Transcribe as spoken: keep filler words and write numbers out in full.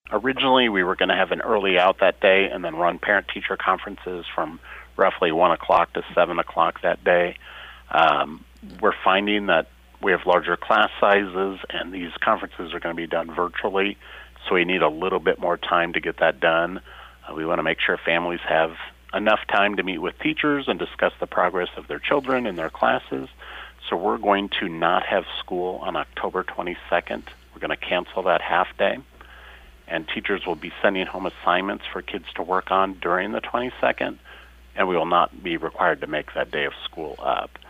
Originally, we were going to have an early out that day and then run parent-teacher conferences from roughly one o'clock to seven o'clock that day. Um, we're finding that we have larger class sizes, and these conferences are going to be done virtually, so we need a little bit more time to get that done. Uh, we want to make sure families have enough time to meet with teachers and discuss the progress of their children in their classes. So we're going to not have school on October twenty-second. We're going to cancel that half day, and teachers will be sending home assignments for kids to work on during the twenty-second, and we will not be required to make that day of school up.